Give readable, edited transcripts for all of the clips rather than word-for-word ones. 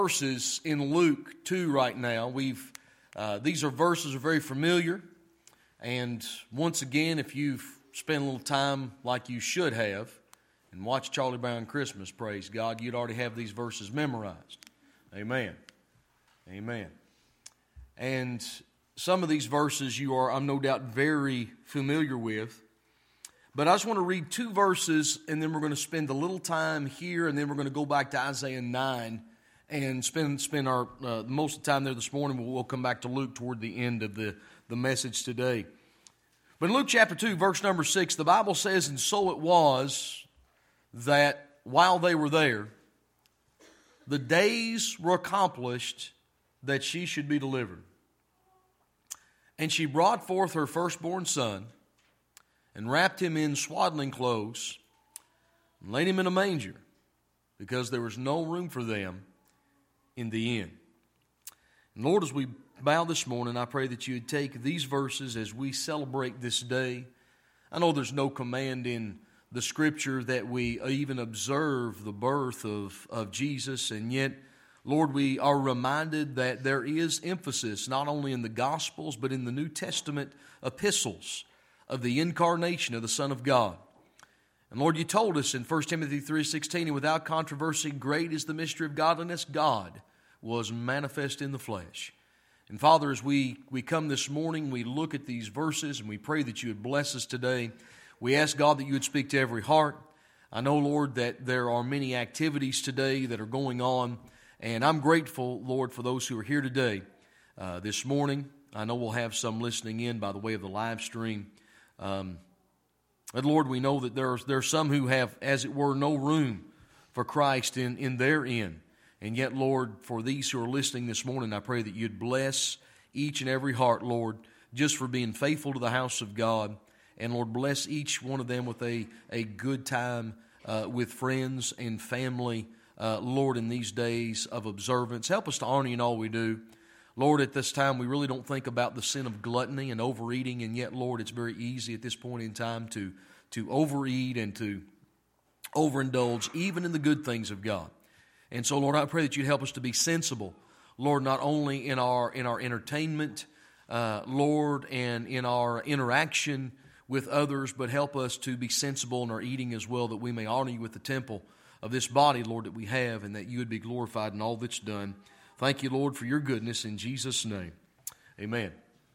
Verses in Luke 2 right now. These verses are very familiar, and once again, if you've spent a little time like you should have and watched Charlie Brown Christmas, praise God, you'd already have these verses memorized. Amen. Amen. And some of these verses I'm no doubt very familiar with. But I just want to read two verses, and then we're going to spend a little time here, and then we're going to go back to Isaiah 9 and spend our most of the time there this morning. We'll come back to Luke toward the end of the message today. But in Luke chapter 2, verse number 6, the Bible says, "And so it was that while they were there, the days were accomplished that she should be delivered. And she brought forth her firstborn son, and wrapped him in swaddling clothes, and laid him in a manger, because there was no room for them in the inn." And Lord, as we bow this morning, I pray that you would take these verses as we celebrate this day. I know there's no command in the Scripture that we even observe the birth of Jesus, and yet, Lord, we are reminded that there is emphasis not only in the Gospels but in the New Testament epistles of the incarnation of the Son of God. And Lord, you told us in 1 Timothy 3:16, "And without controversy, great is the mystery of godliness. God was manifest in the flesh." And Father, as we come this morning, we look at these verses and we pray that you would bless us today. We ask, God, that you would speak to every heart. I know, Lord, that there are many activities today that are going on, and I'm grateful, Lord, for those who are here today this morning. I know we'll have some listening in by the way of the live stream. But Lord, we know that there are some who have, as it were, no room for Christ in their inn. And yet, Lord, for these who are listening this morning, I pray that you'd bless each and every heart, Lord, just for being faithful to the house of God. And Lord, bless each one of them with a good time with friends and family, Lord, in these days of observance. Help us to honor you in all we do. Lord, at this time, we really don't think about the sin of gluttony and overeating, and yet, Lord, it's very easy at this point in time to overeat and to overindulge, even in the good things of God. And so, Lord, I pray that you'd help us to be sensible, Lord, not only in our entertainment, Lord, and in our interaction with others, but help us to be sensible in our eating as well, that we may honor you with the temple of this body, Lord, that we have, and that you would be glorified in all that's done. Thank you, Lord, for your goodness in Jesus' name. Amen.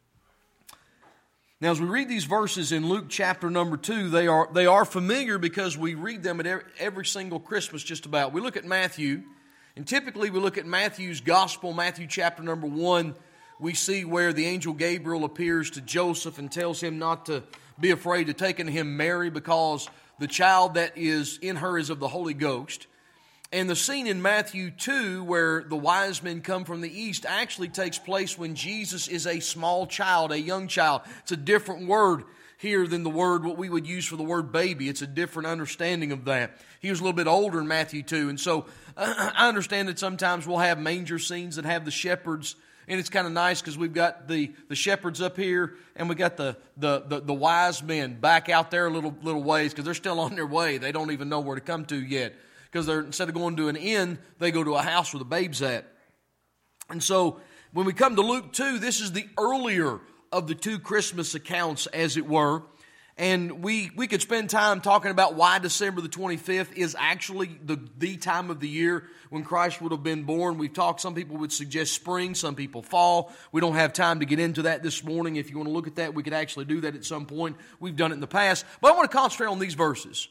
Now, as we read these verses in Luke chapter number 2, they are familiar because we read them at every single Christmas just about. We look at Matthew, and typically we look at Matthew's gospel, Matthew chapter number 1. We see where the angel Gabriel appears to Joseph and tells him not to be afraid to take unto him Mary, because the child that is in her is of the Holy Ghost. And the scene in Matthew 2 where the wise men come from the east actually takes place when Jesus is a small child, a young child. It's a different word here than the word what we would use for the word baby. It's a different understanding of that. He was a little bit older in Matthew 2. And so I understand that sometimes we'll have manger scenes that have the shepherds. And it's kind of nice because we've got the shepherds up here, and we got the wise men back out there a little ways, because they're still on their way. They don't even know where to come to yet. Because instead of going to an inn, they go to a house where the babe's at. And so when we come to Luke 2, this is the earlier of the two Christmas accounts, as it were. And we could spend time talking about why December the 25th is actually the time of the year when Christ would have been born. We've talked, some people would suggest spring, some people fall. We don't have time to get into that this morning. If you want to look at that, we could actually do that at some point. We've done it in the past. But I want to concentrate on these verses.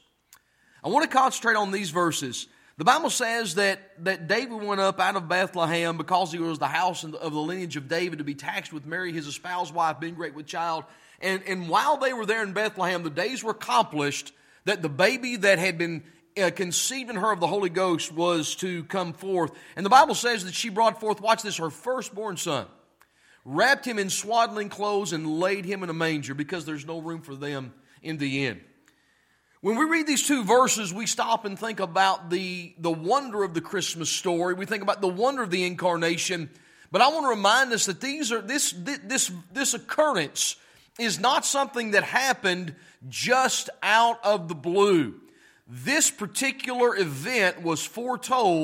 The Bible says that David went up out of Bethlehem because he was the house of the lineage of David to be taxed with Mary, his espoused wife, being great with child. And while they were there in Bethlehem, the days were accomplished that the baby that had been conceived in her of the Holy Ghost was to come forth. And the Bible says that she brought forth, watch this, her firstborn son, wrapped him in swaddling clothes, and laid him in a manger, because there's no room for them in the inn. When we read these two verses, we stop and think about the wonder of the Christmas story. We think about the wonder of the incarnation. But I want to remind us that this occurrence is not something that happened just out of the blue. This particular event was foretold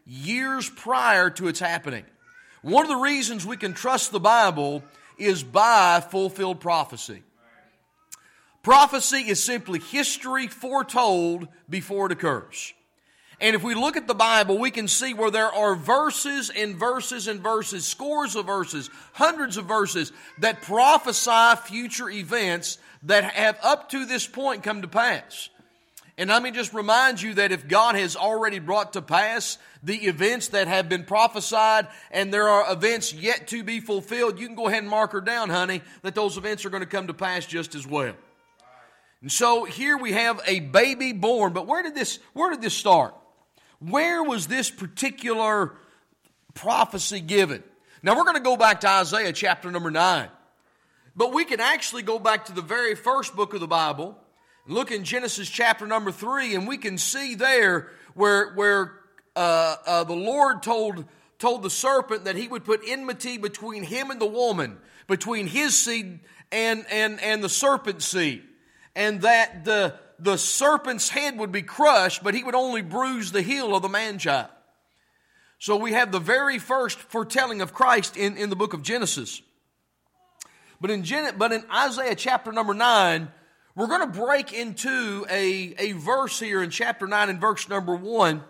years prior to its happening. One of the reasons we can trust the Bible is by fulfilled prophecy. Prophecy is simply history foretold before it occurs. And if we look at the Bible, we can see where there are verses and verses and verses, scores of verses, hundreds of verses that prophesy future events that have up to this point come to pass. And let me just remind you that if God has already brought to pass the events that have been prophesied and there are events yet to be fulfilled, you can go ahead and mark her down, honey, that those events are going to come to pass just as well. And so here we have a baby born. But where did this start? Where was this particular prophecy given? Now we're going to go back to Isaiah chapter number 9. But we can actually go back to the very first book of the Bible. Look in Genesis chapter number 3, and we can see there where the Lord told the serpent that he would put enmity between him and the woman, between his seed and the serpent's seed, and that the serpent's head would be crushed, but he would only bruise the heel of the man-child. So we have the very first foretelling of Christ in the book of Genesis. But in Isaiah chapter number 9, we're going to break into a verse here in chapter 9 and verse number 1.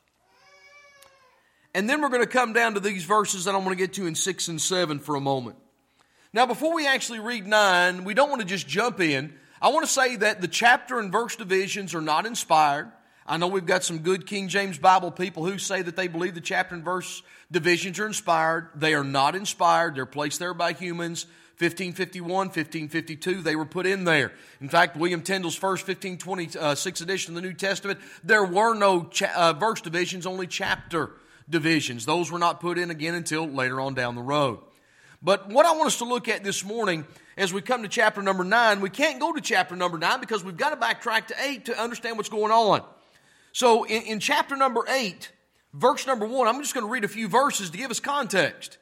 And then we're going to come down to these verses that I'm going to get to in 6 and 7 for a moment. Now, before we actually read 9, we don't want to just jump in. I want to say that the chapter and verse divisions are not inspired. I know we've got some good King James Bible people who say that they believe the chapter and verse divisions are inspired. They are not inspired. They're placed there by humans. 1551, 1552, they were put in there. In fact, William Tyndale's first 1526 edition of the New Testament, there were no verse divisions, only chapter divisions. Those were not put in again until later on down the road. But what I want us to look at this morning, as we come to chapter number 9, we can't go to chapter number 9 because we've got to backtrack to 8 to understand what's going on. So in chapter number 8, verse number 1, I'm just going to read a few verses to give us context.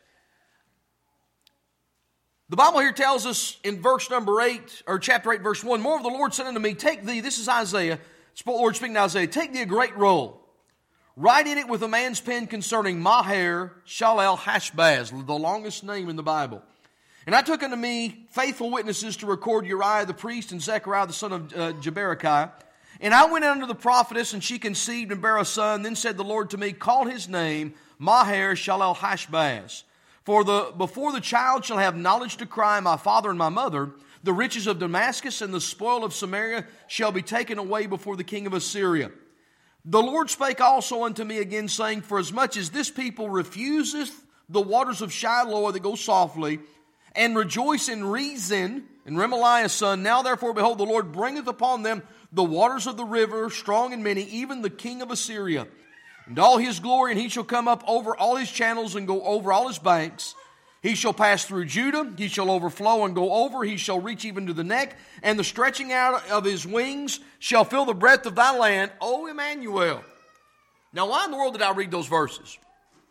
The Bible here tells us in verse number 8, or chapter 8, verse 1, "Moreover, the Lord said unto me, take thee," this is Isaiah, the Lord speaking to Isaiah, "take thee a great roll, write in it with a man's pen concerning Maher Shalal Hashbaz," the longest name in the Bible. "And I took unto me faithful witnesses to record Uriah the priest and Zechariah the son of Jeberechiah. And I went unto the prophetess, and she conceived and bare a son. Then said the Lord to me, call his name Maher Shalal Hashbaz. Before the child shall have knowledge to cry, my father and my mother, the riches of Damascus and the spoil of Samaria shall be taken away before the king of Assyria. The Lord spake also unto me again, saying, forasmuch as this people refuseth the waters of Shiloah that go softly, and rejoice in Rezin, and Remaliah's son, now therefore, behold, the Lord bringeth upon them the waters of the river, strong and many, even the king of Assyria. And all his glory, and he shall come up over all his channels and go over all his banks. He shall pass through Judah, he shall overflow and go over, he shall reach even to the neck, and the stretching out of his wings shall fill the breadth of thy land, O Emmanuel." Now, why in the world did I read those verses?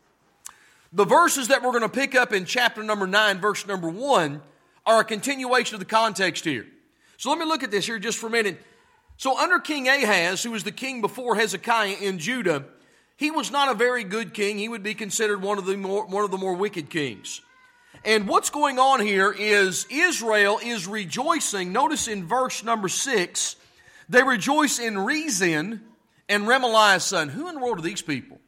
The verses that we're going to pick up in chapter number 9, verse number 1, are a continuation of the context here. So let me look at this here just for a minute. So under King Ahaz, who was the king before Hezekiah in Judah, he was not a very good king. He would be considered one of the more wicked kings. And what's going on here is Israel is rejoicing. Notice in verse number 6, they rejoice in Rezin and Remaliah's son. Who in the world are these people?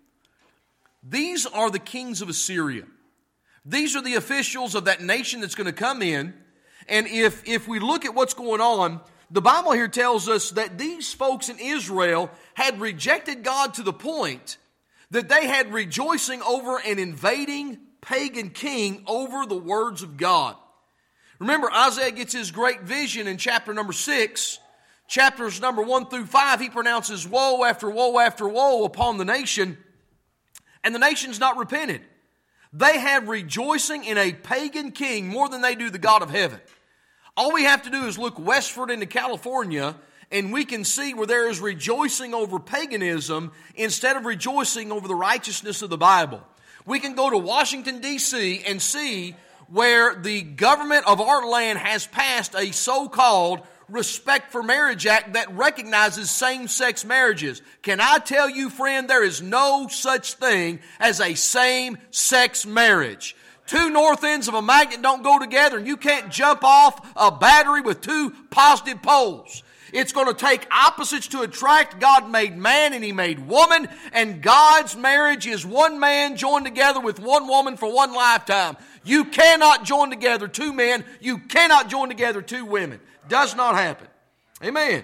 These are the kings of Assyria. These are the officials of that nation that's going to come in. And if we look at what's going on, the Bible here tells us that these folks in Israel had rejected God to the point that they had rejoicing over an invading pagan king over the words of God. Remember, Isaiah gets his great vision in chapter number 6. Chapters number 1 through 5, he pronounces woe after woe after woe upon the nation. And the nation's not repented. They have rejoicing in a pagan king more than they do the God of heaven. All we have to do is look westward into California, and we can see where there is rejoicing over paganism instead of rejoicing over the righteousness of the Bible. We can go to Washington, D.C. and see where the government of our land has passed a so-called Respect for Marriage Act that recognizes same-sex marriages. Can I tell you, friend, there is no such thing as a same-sex marriage. Two north ends of a magnet don't go together, and you can't jump off a battery with two positive poles. It's going to take opposites to attract. God made man and He made woman, and God's marriage is one man joined together with one woman for one lifetime. You cannot join together two men. You cannot join together two women. Does not happen. Amen.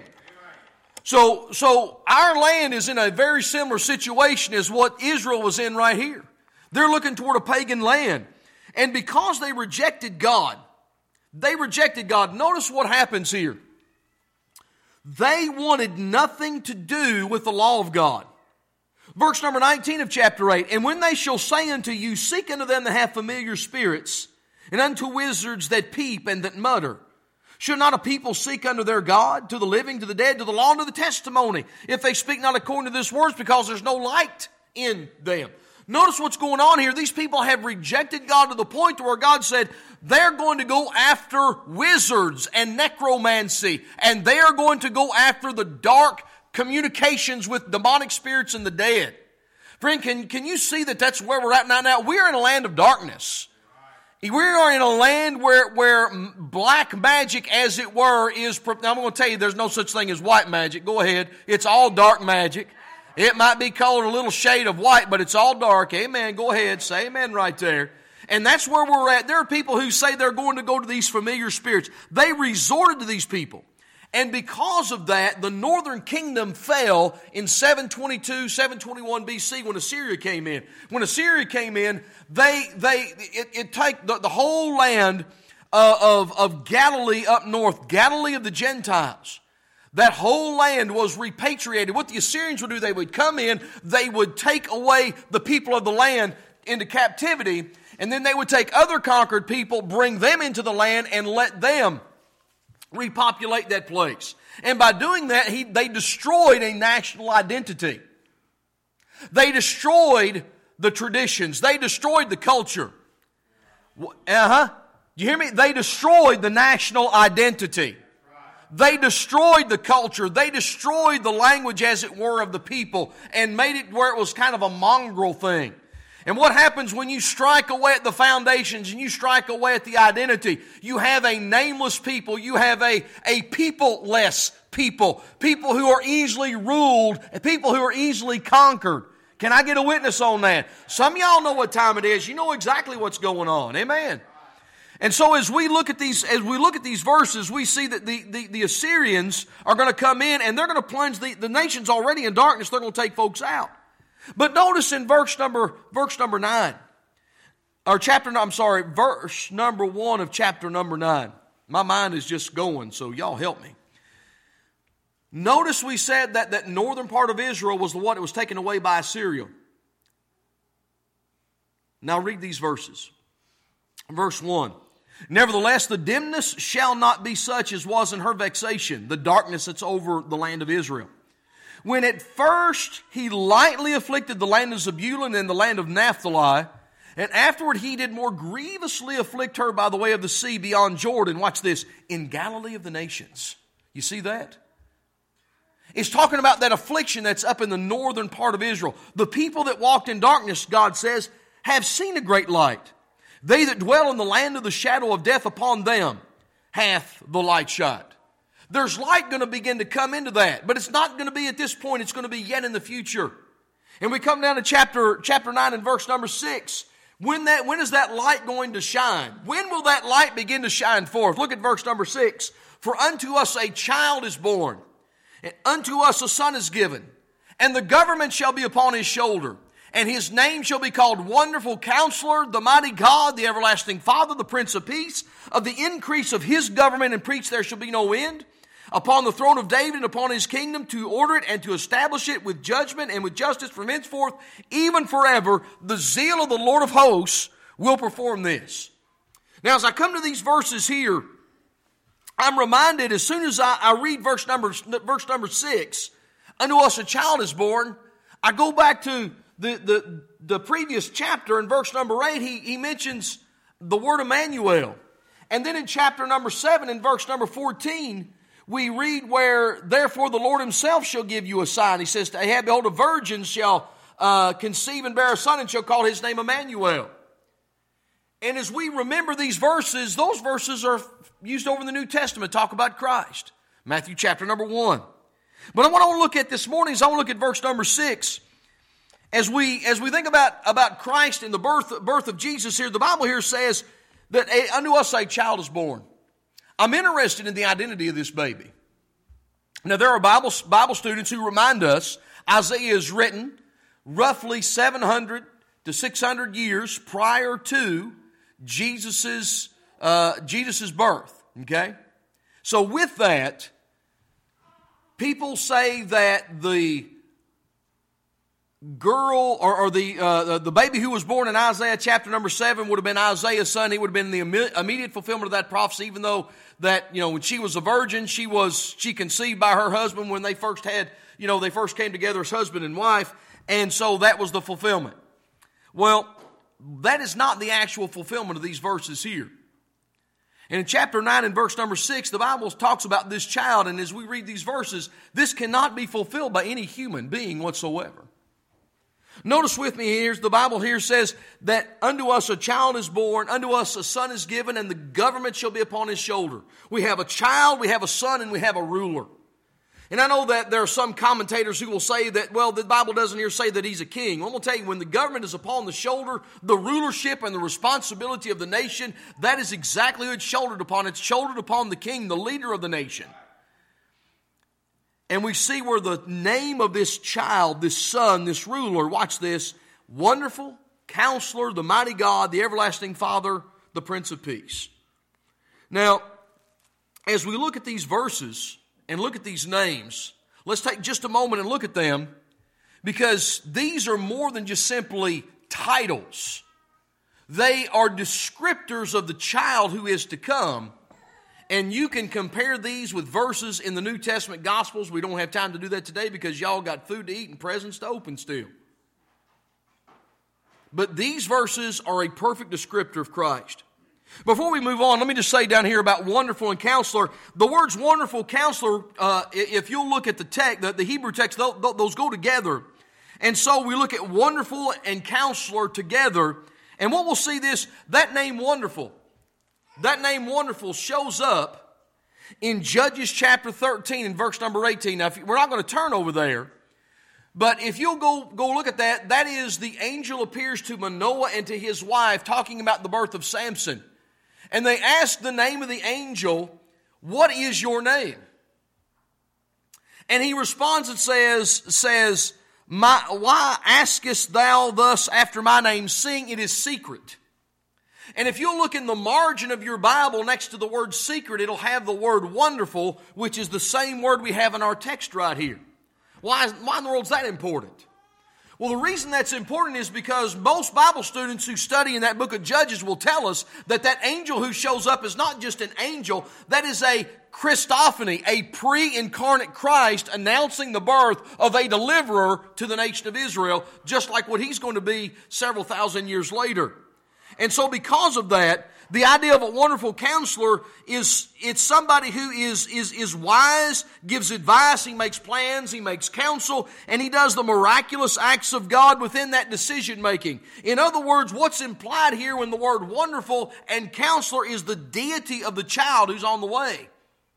So our land is in a very similar situation as what Israel was in right here. They're looking toward a pagan land. And because they rejected God, notice what happens here. They wanted nothing to do with the law of God. Verse number 19 of chapter 8, and when they shall say unto you, seek unto them that have familiar spirits, and unto wizards that peep and that mutter. Should not a people seek unto their God, to the living, to the dead, to the law, and to the testimony, if they speak not according to this words, because there's no light in them? Notice what's going on here. These people have rejected God to the point to where God said they're going to go after wizards and necromancy, and they are going to go after the dark communications with demonic spirits and the dead. Friend, can you see that that's where we're at now? Now, we're in a land of darkness. We are in a land where black magic, as it were, is... Now, I'm going to tell you, there's no such thing as white magic. Go ahead. It's all dark magic. It might be called a little shade of white, but it's all dark. Amen. Go ahead. Say amen right there. And that's where we're at. There are people who say they're going to go to these familiar spirits. They resorted to these people. And because of that, the northern kingdom fell in 722, 721 BC when Assyria came in. When Assyria came in, it took the whole land of Galilee up north, Galilee of the Gentiles. That whole land was repatriated. What the Assyrians would do, they would come in, they would take away the people of the land into captivity, and then they would take other conquered people, bring them into the land, and let them repopulate that place. And by doing that, they destroyed a national identity. They destroyed the traditions. They destroyed the culture. Do you hear me? They destroyed the national identity. They destroyed the culture. They destroyed the language, as it were, of the people and made it where it was kind of a mongrel thing. And what happens when you strike away at the foundations and you strike away at the identity? You have a nameless people. You have a people-less people. People who are easily ruled, people who are easily conquered. Can I get a witness on that? Some of y'all know what time it is. You know exactly what's going on. Amen. And so as we look at these verses, we see that the Assyrians are going to come in and they're going to plunge the nations already in darkness. They're going to take folks out. But notice in verse number 9, or verse number 1 of chapter number 9. My mind is just going, so y'all help me. Notice we said that northern part of Israel was the one that was taken away by Assyria. Now read these verses. Verse 1. Nevertheless, the dimness shall not be such as was in her vexation, the darkness that's over the land of Israel. When at first he lightly afflicted the land of Zebulun and the land of Naphtali, and afterward he did more grievously afflict her by the way of the sea beyond Jordan. Watch this. In Galilee of the nations. You see that? It's talking about that affliction that's up in the northern part of Israel. The people that walked in darkness, God says, have seen a great light. They that dwell in the land of the shadow of death, upon them hath the light shined. There's light going to begin to come into that, but it's not going to be at this point. It's going to be yet in the future. And we come down to chapter 9 and verse number 6. When is that light going to shine? When will that light begin to shine forth? Look at verse number 6. For unto us a child is born, and unto us a son is given, and the government shall be upon his shoulder. And his name shall be called Wonderful Counselor, the Mighty God, the Everlasting Father, the Prince of Peace. Of the increase of his government and peace there shall be no end. Upon the throne of David and upon his kingdom, to order it and to establish it with judgment and with justice from henceforth, even forever. The zeal of the Lord of hosts will perform this. Now, as I come to these verses here, I'm reminded as soon as I read verse number 6, unto us a child is born, I go back to the previous chapter. In verse number 8, he mentions the word Emmanuel. And then in chapter number 7, in verse number 14, we read where, therefore the Lord himself shall give you a sign. He says to Ahab, behold, a virgin shall conceive and bear a son, and shall call his name Emmanuel. And as we remember these verses, those verses are used over in the New Testament, talk about Christ. Matthew chapter number 1. But what I want to look at this morning is I want to look at verse number 6. As we think about Christ and the birth of Jesus here, the Bible here says that unto us a child is born. I'm interested in the identity of this baby. Now there are Bible students who remind us Isaiah is written roughly 700 to 600 years prior to Jesus' birth. Okay? So with that, people say that the girl or the baby who was born in Isaiah chapter number 7 would have been Isaiah's son. He would have been the immediate fulfillment of that prophecy, even though that, when she was a virgin, she conceived by her husband when they first came together as husband and wife, and so that was the fulfillment. Well, that is not the actual fulfillment of these verses here. And in chapter 9 and verse number 6, the Bible talks about this child, and as we read these verses, this cannot be fulfilled by any human being whatsoever. Notice with me here, the Bible here says that unto us a child is born, unto us a son is given, and the government shall be upon his shoulder. We have a child, we have a son, and we have a ruler. And I know that there are some commentators who will say that, well, the Bible doesn't here say that he's a king. Well, I'm going to tell you, when the government is upon the shoulder, the rulership and the responsibility of the nation, that is exactly who it's shouldered upon. It's shouldered upon the king, the leader of the nation. And we see where the name of this child, this son, this ruler, watch this, Wonderful, Counselor, the Mighty God, the Everlasting Father, the Prince of Peace. Now, as we look at these verses and look at these names, let's take just a moment and look at them, because these are more than just simply titles. They are descriptors of the child who is to come. And you can compare these with verses in the New Testament Gospels. We don't have time to do that today because y'all got food to eat and presents to open still. But these verses are a perfect descriptor of Christ. Before we move on, let me just say down here about wonderful and counselor. The words wonderful, counselor, if you'll look at the text, the Hebrew text, those go together. And so we look at wonderful and counselor together. And what we'll see that name wonderful shows up in Judges chapter 13 and verse number 18. Now, we're not going to turn over there, but if you'll go look at that, that is the angel appears to Manoah and to his wife talking about the birth of Samson. And they ask the name of the angel, what is your name? And he responds and says, why askest thou thus after my name, seeing it is secret? And if you'll look in the margin of your Bible next to the word secret, it'll have the word wonderful, which is the same word we have in our text right here. Why in the world is that important? Well, the reason that's important is because most Bible students who study in that book of Judges will tell us that angel who shows up is not just an angel, that is a Christophany, a pre-incarnate Christ announcing the birth of a deliverer to the nation of Israel, just like what he's going to be several thousand years later. And so because of that, the idea of a wonderful counselor it's somebody who is wise, gives advice, he makes plans, he makes counsel, and he does the miraculous acts of God within that decision making. In other words, what's implied here when the word wonderful and counselor is the deity of the child who's on the way.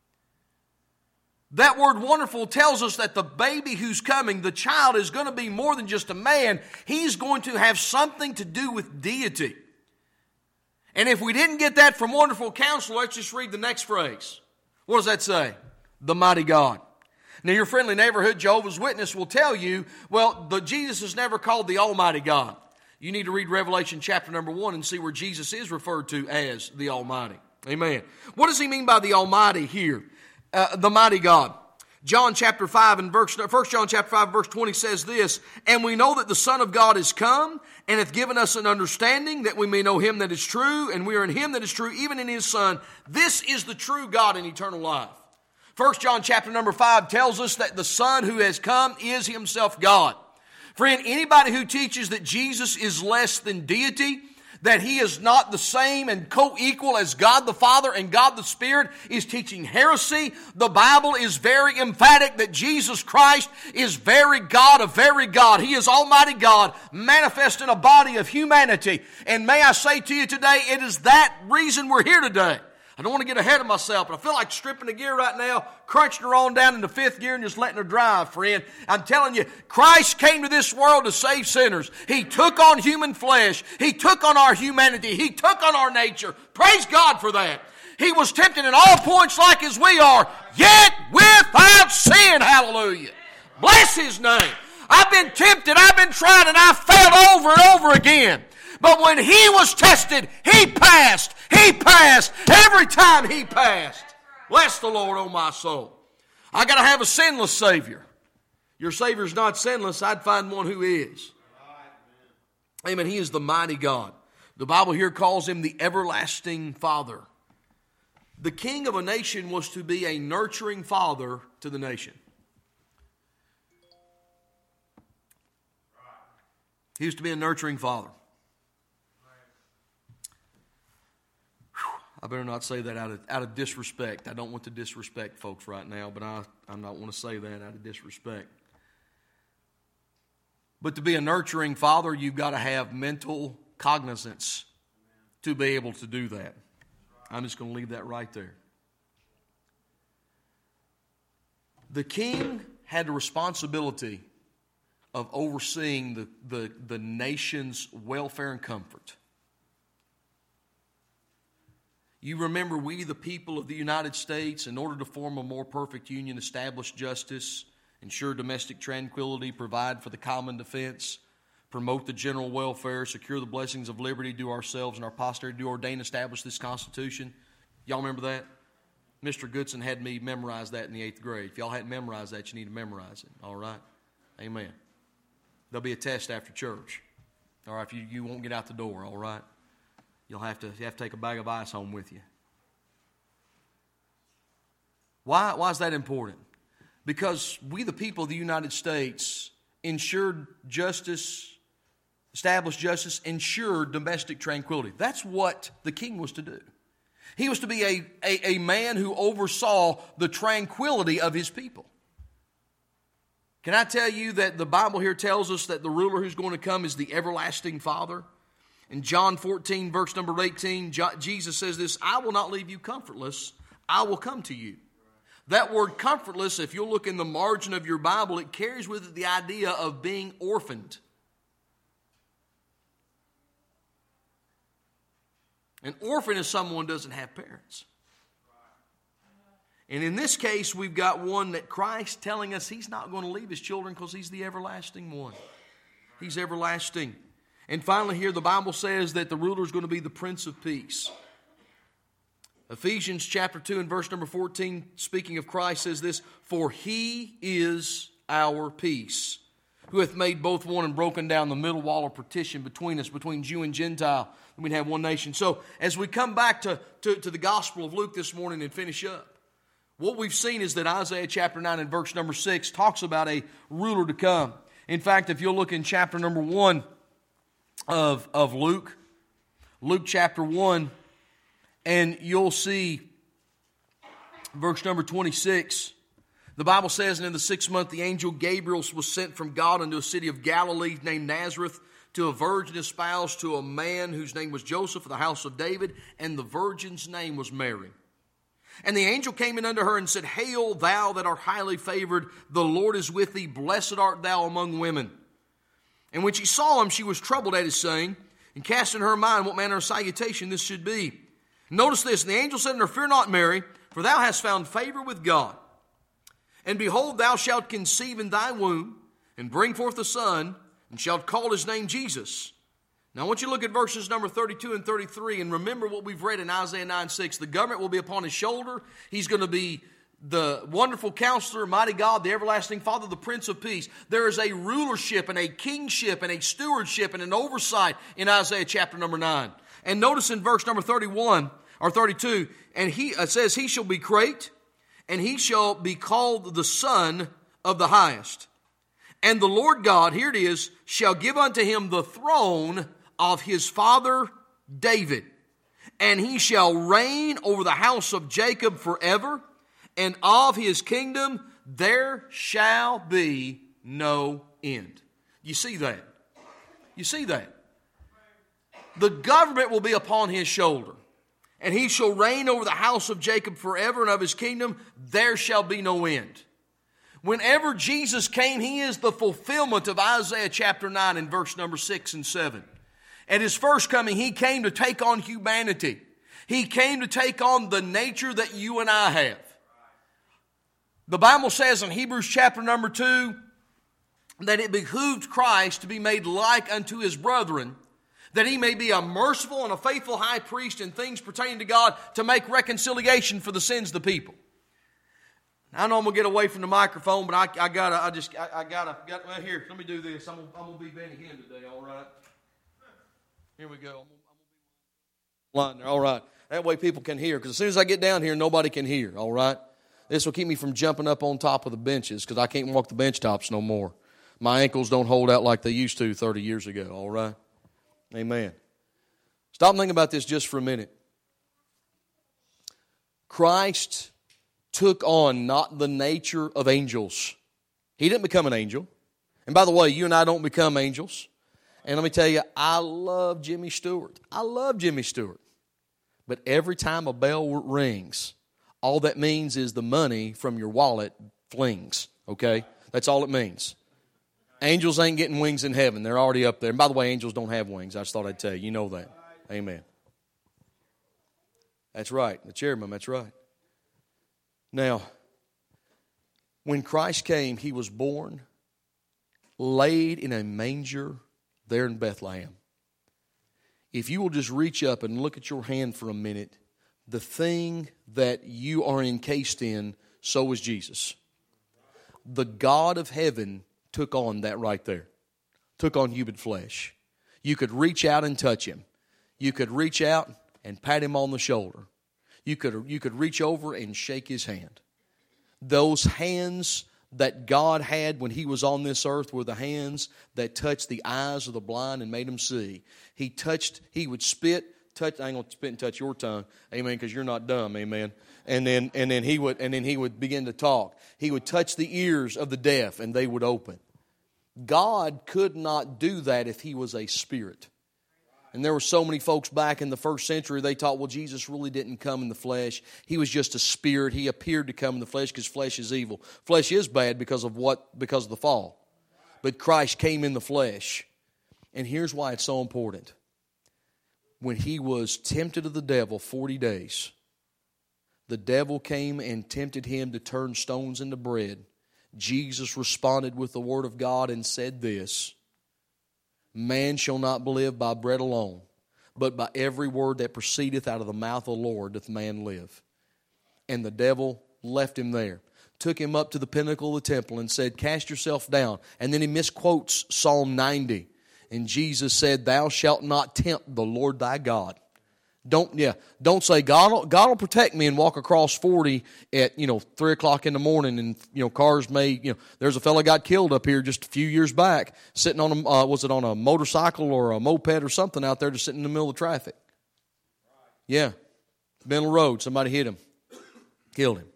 That word wonderful tells us that the baby who's coming, the child, is going to be more than just a man. He's going to have something to do with deity. And if we didn't get that from wonderful counselor, let's just read the next phrase. What does that say? The mighty God. Now your friendly neighborhood Jehovah's Witness will tell you, well, Jesus is never called the Almighty God. You need to read Revelation chapter number 1 and see where Jesus is referred to as the Almighty. Amen. What does he mean by the Almighty here? The mighty God. John chapter 5 and 1 John chapter 5 verse 20 says this, and we know that the Son of God is come and hath given us an understanding that we may know him that is true, and we are in him that is true, even in his Son. This is the true God and eternal life. 1 John chapter number 5 tells us that the Son who has come is himself God. Friend, anybody who teaches that Jesus is less than deity, that He is not the same and co-equal as God the Father and God the Spirit is teaching heresy. The Bible is very emphatic that Jesus Christ is very God of very God. He is Almighty God manifest in a body of humanity. And may I say to you today, it is that reason we're here today. I don't want to get ahead of myself, but I feel like stripping the gear right now, crunching her on down into fifth gear and just letting her drive, friend. I'm telling you, Christ came to this world to save sinners. He took on human flesh. He took on our humanity. He took on our nature. Praise God for that. He was tempted in all points like as we are, yet without sin. Hallelujah. Bless His name. I've been tempted, I've been tried, and I failed over and over again. But when He was tested, He passed. He passed. Every time He passed. Bless the Lord, oh my soul. I got to have a sinless Savior. Your Savior's not sinless. I'd find one who is. Amen. He is the mighty God. The Bible here calls Him the everlasting Father. The king of a nation was to be a nurturing father to the nation. He was to be a nurturing father. I better not say that out of disrespect. I don't want to disrespect folks right now, but I'm not want to say that out of disrespect. But to be a nurturing father, you've got to have mental cognizance to be able to do that. I'm just going to leave that right there. The king had the responsibility of overseeing the nation's welfare and comfort. You remember, we, the people of the United States, in order to form a more perfect union, establish justice, ensure domestic tranquility, provide for the common defense, promote the general welfare, secure the blessings of liberty, do ourselves and our posterity, do ordain, establish this Constitution. Y'all remember that? Mr. Goodson had me memorize that in the 8th grade. If y'all hadn't memorized that, you need to memorize it. All right? Amen. There'll be a test after church. All right? If you won't get out the door, all right? You have to take a bag of ice home with you. Why is that important? Because we, the people of the United States, ensured justice, established justice, ensured domestic tranquility. That's what the king was to do. He was to be a man who oversaw the tranquility of his people. Can I tell you that the Bible here tells us that the ruler who's going to come is the everlasting Father? In John 14, verse number 18, Jesus says this, I will not leave you comfortless, I will come to you. That word comfortless, if you'll look in the margin of your Bible, it carries with it the idea of being orphaned. An orphan is someone who doesn't have parents. And in this case, we've got one that Christ telling us He's not going to leave His children because He's the everlasting one. He's everlasting. And finally here, the Bible says that the ruler is going to be the Prince of Peace. Ephesians chapter 2 and verse number 14, speaking of Christ, says this, for He is our peace, who hath made both one and broken down the middle wall of partition between us, between Jew and Gentile, and we'd have one nation. So as we come back to the Gospel of Luke this morning and finish up, what we've seen is that Isaiah chapter 9 and verse number 6 talks about a ruler to come. In fact, if you'll look in chapter number 1 of Luke chapter 1, and you'll see verse number 26. The Bible says, and in the 6th month the angel Gabriel was sent from God unto a city of Galilee named Nazareth to a virgin espoused to a man whose name was Joseph of the house of David, and the virgin's name was Mary. And the angel came in unto her and said, Hail, thou that art highly favored, the Lord is with thee, blessed art thou among women. And when she saw him, she was troubled at his saying, and cast in her mind what manner of salutation this should be. Notice this, and the angel said unto her, Fear not, Mary, for thou hast found favor with God. And behold, thou shalt conceive in thy womb, and bring forth a son, and shalt call his name Jesus. Now I want you to look at verses number 32 and 33, and remember what we've read in Isaiah 9:6. The government will be upon his shoulder. He's going to be the wonderful counselor, mighty God, the everlasting Father, the Prince of Peace. There is a rulership and a kingship and a stewardship and an oversight in Isaiah chapter number 9. And notice in verse number 31 or 32, and it says, He shall be great, and he shall be called the Son of the Highest. And the Lord God, here it is, shall give unto him the throne of his father David, and he shall reign over the house of Jacob forever, and of his kingdom there shall be no end. You see that? You see that? The government will be upon his shoulder, and he shall reign over the house of Jacob forever, and of his kingdom there shall be no end. Whenever Jesus came, he is the fulfillment of Isaiah chapter 9 and verse number 6 and 7. At his first coming, he came to take on humanity. He came to take on the nature that you and I have. The Bible says in Hebrews chapter number 2 that it behooved Christ to be made like unto his brethren, that he may be a merciful and a faithful high priest in things pertaining to God, to make reconciliation for the sins of the people. I know I'm going to get away from the microphone, but I gotta, well, here, let me do this. I'm going to be Benny Hinn today, all right? Here we go. Line there, all right. That way people can hear, because as soon as I get down here, nobody can hear, all right? This will keep me from jumping up on top of the benches, because I can't walk the bench tops no more. My ankles don't hold out like they used to 30 years ago, all right? Amen. Stop and think about this just for a minute. Christ took on not the nature of angels. He didn't become an angel. And by the way, you and I don't become angels. And let me tell you, I love Jimmy Stewart. I love Jimmy Stewart. But every time a bell rings, all that means is the money from your wallet flings. Okay? That's all it means. Angels ain't getting wings in heaven. They're already up there. And by the way, angels don't have wings. I just thought I'd tell you. You know that. Amen. That's right. The chairman, that's right. Now, when Christ came, he was born, laid in a manger there in Bethlehem. If you will just reach up and look at your hand for a minute, the thing that you are encased in, so is Jesus. The God of heaven took on that right there. Took on human flesh. You could reach out and touch him. You could reach out and pat him on the shoulder. You could reach over and shake his hand. Those hands that God had when he was on this earth were the hands that touched the eyes of the blind and made them see. He would spit, touch. I ain't gonna spit and touch your tongue, amen, because you're not dumb, amen. And then he would begin to talk. He would touch the ears of the deaf and they would open. God could not do that if he was a spirit. And there were so many folks back in the first century, they thought, well, Jesus really didn't come in the flesh. He was just a spirit. He appeared to come in the flesh because flesh is evil. Flesh is bad because of what? Because of the fall. But Christ came in the flesh. And here's why it's so important. When he was tempted of the devil 40 days, the devil came and tempted him to turn stones into bread. Jesus responded with the word of God and said this, man shall not live by bread alone, but by every word that proceedeth out of the mouth of the Lord doth man live. And the devil left him there, took him up to the pinnacle of the temple and said, cast yourself down. And then he misquotes Psalm 90. And Jesus said, thou shalt not tempt the Lord thy God. Don't say God will protect me and walk across 40 at 3 o'clock in the morning and cars may there's a fellow got killed up here just a few years back sitting on was it on a motorcycle or a moped or something out there just sitting in the middle of traffic. Yeah, middle of the road, somebody hit him, killed him.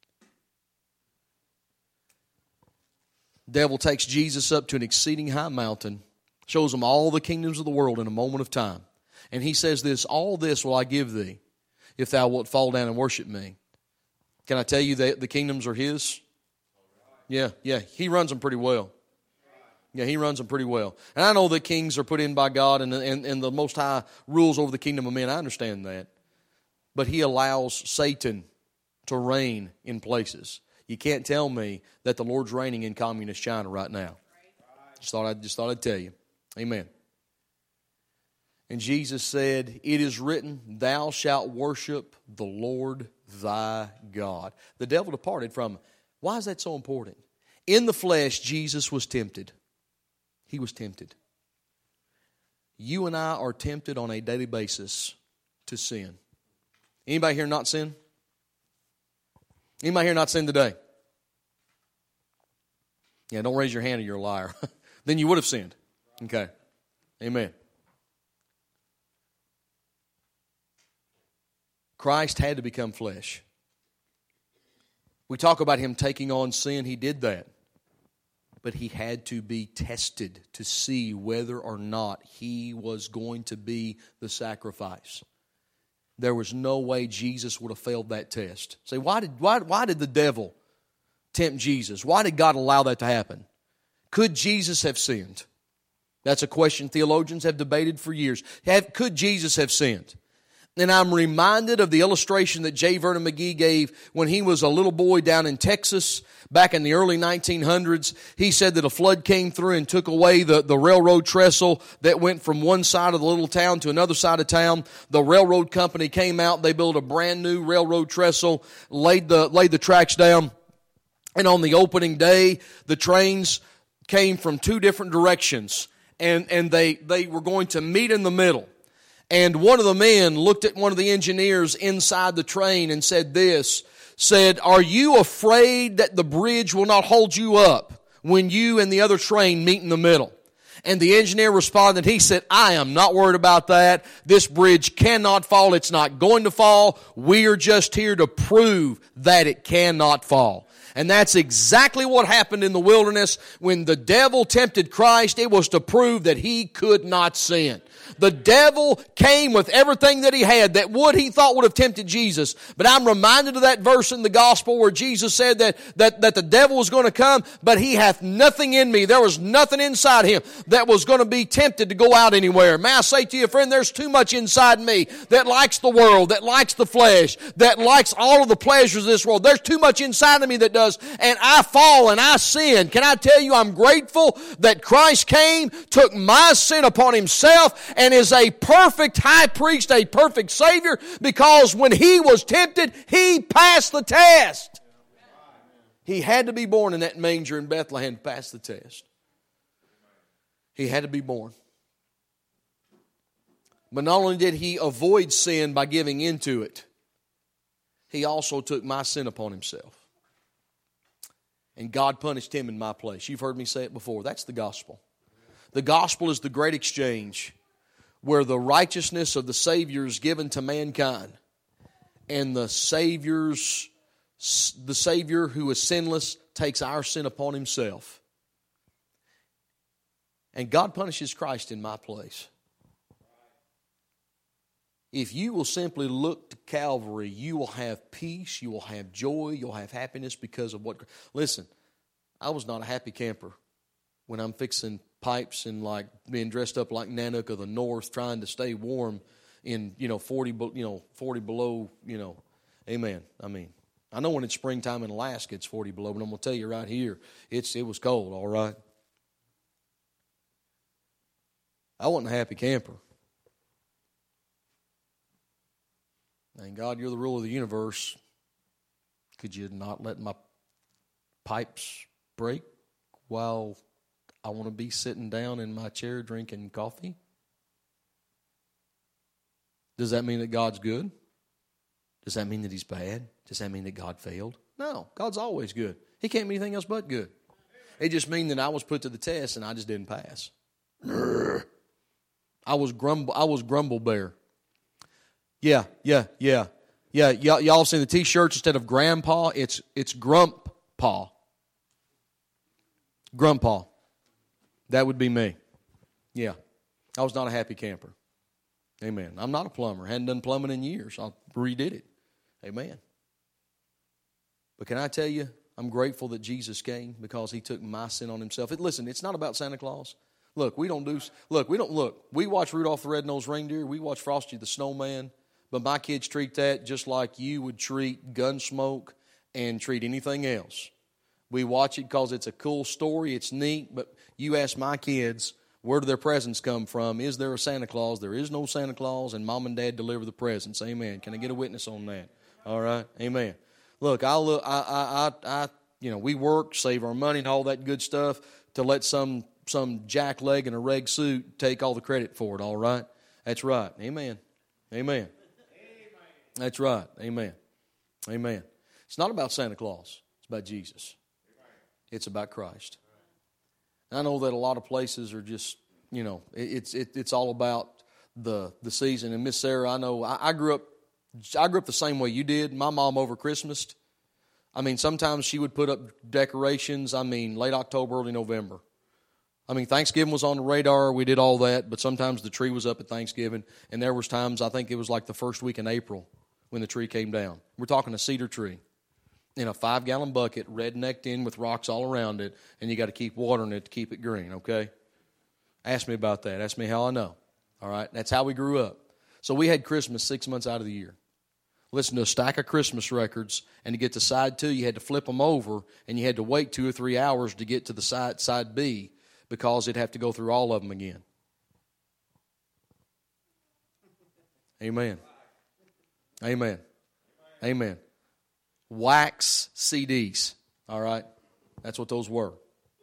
Devil takes Jesus up to an exceeding high mountain, shows him all the kingdoms of the world in a moment of time. And he says this, all this will I give thee, if thou wilt fall down and worship me. Can I tell you that the kingdoms are his? Yeah, he runs them pretty well. Yeah, he runs them pretty well. And I know that kings are put in by God and the Most High rules over the kingdom of men. I understand that. But he allows Satan to reign in places. You can't tell me that the Lord's reigning in communist China right now. Just thought I'd tell you. Amen. And Jesus said, it is written, thou shalt worship the Lord thy God. The devil departed from him. Why is that so important? In the flesh, Jesus was tempted. He was tempted. You and I are tempted on a daily basis to sin. Anybody here not sin? Anybody here not sin today? Yeah, don't raise your hand or you're a liar. Then you would have sinned. Okay. Amen. Christ had to become flesh. We talk about Him taking on sin. He did that. But He had to be tested to see whether or not He was going to be the sacrifice. There was no way Jesus would have failed that test. Say, why did the devil tempt Jesus? Why did God allow that to happen? Could Jesus have sinned? That's a question theologians have debated for years. Could Jesus have sinned? And I'm reminded of the illustration that J. Vernon McGee gave when he was a little boy down in Texas back in the early 1900s. He said that a flood came through and took away the railroad trestle that went from one side of the little town to another side of town. The railroad company came out. They built a brand new railroad trestle, laid the tracks down. And on the opening day, the trains came from two different directions. And they were going to meet in the middle. And one of the men looked at one of the engineers inside the train and said, "Are you afraid that the bridge will not hold you up when you and the other train meet in the middle?" And the engineer responded, he said, "I am not worried about that. This bridge cannot fall. It's not going to fall. We are just here to prove that it cannot fall." And that's exactly what happened in the wilderness. When the devil tempted Christ, it was to prove that He could not sin. The devil came with everything that he had that he thought would have tempted Jesus. But I'm reminded of that verse in the gospel where Jesus said that the devil was going to come, but he hath nothing in me. There was nothing inside him that was going to be tempted to go out anywhere. May I say to you, friend, there's too much inside me that likes the world, that likes the flesh, that likes all of the pleasures of this world. There's too much inside of me that does, and I fall and I sin. Can I tell you, I'm grateful that Christ came, took my sin upon Himself, and is a perfect high priest, a perfect Savior, because when He was tempted, He passed the test. He had to be born in that manger in Bethlehem to pass the test. He had to be born. But not only did He avoid sin by giving into it, He also took my sin upon Himself. And God punished Him in my place. You've heard me say it before. That's the gospel. The gospel is the great exchange where the righteousness of the Savior is given to mankind, and the Savior who is sinless takes our sin upon Himself. And God punishes Christ in my place. If you will simply look to Calvary, you will have peace, you will have joy, you'll have happiness because of what... Listen, I was not a happy camper when I'm fixing pipes and like being dressed up like Nanook of the North, trying to stay warm in 40 below. Amen. I mean, I know when it's springtime in Alaska it's 40 below, but I'm gonna tell you right here, it was cold. All right. I wasn't a happy camper. Thank God you're the ruler of the universe. Could you not let my pipes break while I want to be sitting down in my chair drinking coffee? Does that mean that God's good? Does that mean that He's bad? Does that mean that God failed? No, God's always good. He can't be anything else but good. It just means that I was put to the test and I just didn't pass. I was grumble bear. Yeah. Y'all seen the T-shirts instead of grandpa? It's grump paw. Grandpa. That would be me. Yeah. I was not a happy camper. Amen. I'm not a plumber. Hadn't done plumbing in years. I redid it. Amen. But can I tell you, I'm grateful that Jesus came because He took my sin on Himself. Listen, it's not about Santa Claus. We watch Rudolph the Red-Nosed Reindeer. We watch Frosty the Snowman. But my kids treat that just like you would treat Gunsmoke and treat anything else. We watch it because it's a cool story. It's neat. But you ask my kids, where do their presents come from? Is there a Santa Claus? There is no Santa Claus, and Mom and Dad deliver the presents. Amen. Can I get a witness on that? All right. Amen. Look, we work, save our money and all that good stuff to let some jackleg in a reg suit take all the credit for it. All right. That's right. Amen. Amen. That's right. Amen. Amen. It's not about Santa Claus. It's about Jesus. It's about Christ. I know that a lot of places are just, it's all about the season. And Miss Sarah, I know I grew up I grew up the same way you did. My mom over Christmas, sometimes she would put up decorations, late October, early November. Thanksgiving was on the radar. We did all that, but sometimes the tree was up at Thanksgiving, and there was times, I think it was like the first week in April when the tree came down. We're talking a cedar tree in a 5-gallon bucket, rednecked in with rocks all around it, and you got to keep watering it to keep it green, okay? Ask me about that. Ask me how I know, all right? That's how we grew up. So we had Christmas 6 months out of the year. Listen to a stack of Christmas records, and to get to side 2, you had to flip them over, and you had to wait 2 or 3 hours to get to the side B, because it'd have to go through all of them again. Amen. Amen. Amen. Wax CDs, all right? That's what those were.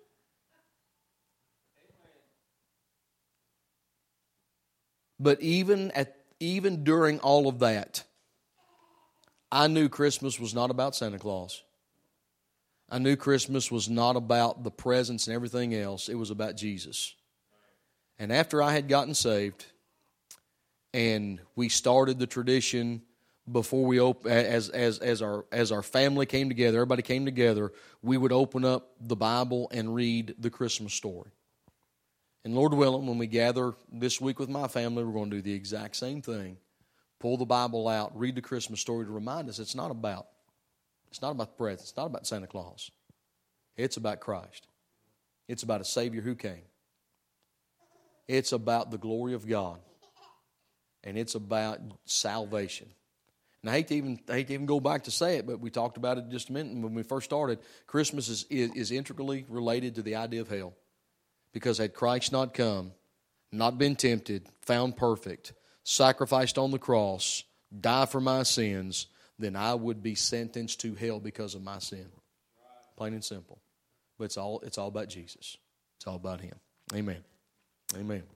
But even during all of that, I knew Christmas was not about Santa Claus. I knew Christmas was not about the presents and everything else. It was about Jesus. And after I had gotten saved, and we started the tradition before we as our family came together, everybody came together, we would open up the Bible and read the Christmas story. And Lord willing, when we gather this week with my family, we're going to do the exact same thing. Pull the Bible out, read the Christmas story to remind us it's not about the presents. It's not about Santa Claus. It's about Christ. It's about a Savior who came. It's about the glory of God. And it's about salvation. And I hate to even go back to say it, but we talked about it just a minute when we first started. Christmas is integrally related to the idea of hell. Because had Christ not come, not been tempted, found perfect, sacrificed on the cross, died for my sins, then I would be sentenced to hell because of my sin. Plain and simple. But it's all about Jesus. It's all about Him. Amen. Amen.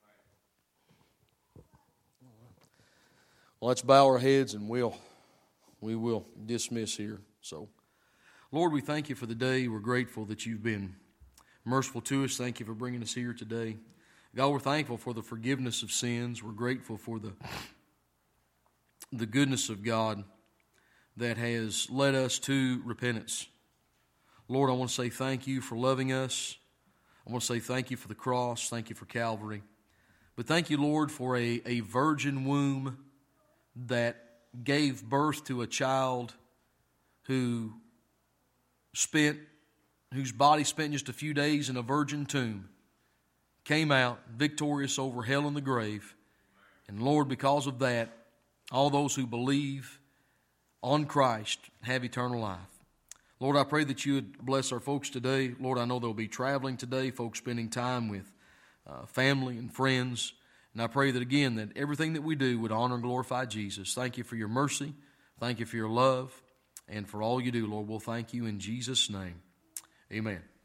Well, let's bow our heads and we will dismiss here. So, Lord, we thank You for the day. We're grateful that You've been merciful to us. Thank You for bringing us here today. God, we're thankful for the forgiveness of sins. We're grateful for the goodness of God that has led us to repentance. Lord, I want to say thank You for loving us. I want to say thank You for the cross. Thank You for Calvary. But thank You, Lord, for a virgin womb that gave birth to a child whose body spent just a few days in a virgin tomb, came out victorious over hell and the grave. And Lord, because of that, all those who believe on Christ have eternal life. Lord, I pray that You would bless our folks today. Lord, I know they'll be traveling today, folks spending time with family and friends. And I pray that, again, that everything that we do would honor and glorify Jesus. Thank You for Your mercy. Thank You for Your love. And for all You do, Lord, we'll thank You in Jesus' name. Amen.